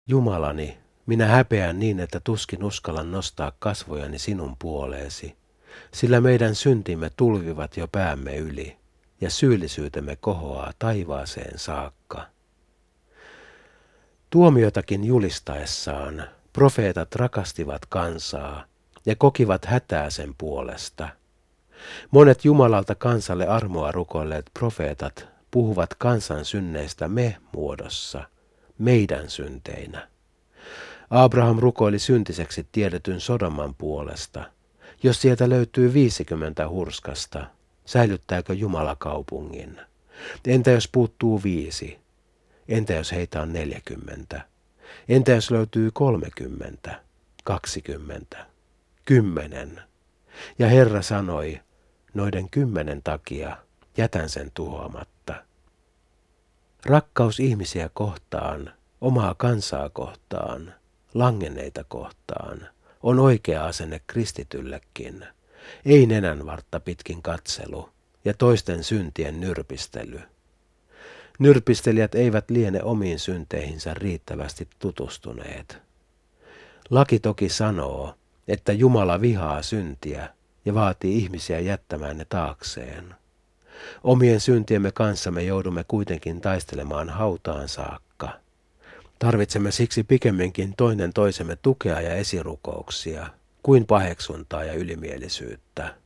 Jumalani, minä häpeän niin, että tuskin uskallan nostaa kasvojani sinun puoleesi, sillä meidän syntimme tulvivat jo päämme yli, ja syyllisyytemme kohoaa taivaaseen saakka. Tuomiotakin julistaessaan profeetat rakastivat kansaa ja kokivat hätää sen puolesta. Monet Jumalalta kansalle armoa rukoilleet profeetat puhuvat kansan synneistä me-muodossa, meidän synteinä. Abraham rukoili syntiseksi tiedetyn Sodoman puolesta. Jos sieltä löytyy 50 hurskasta, säilyttääkö Jumala kaupungin? Entä jos puuttuu 5? Entä jos heitä on 40? Entä jos löytyy 30, 20, 10? Ja Herra sanoi, noiden 10 takia jätän sen tuhoamatta. Rakkaus ihmisiä kohtaan, omaa kansaa kohtaan, langenneita kohtaan, on oikea asenne kristityllekin, ei nenänvartta pitkin katselu ja toisten syntien nyrpistely. Nyrpistelijät eivät liene omiin synteihinsä riittävästi tutustuneet. Laki toki sanoo, että Jumala vihaa syntiä ja vaatii ihmisiä jättämään ne taakseen. Omien syntiemme kanssa me joudumme kuitenkin taistelemaan hautaan saakka. Tarvitsemme siksi pikemminkin toinen toisemme tukea ja esirukouksia kuin paheksuntaa ja ylimielisyyttä.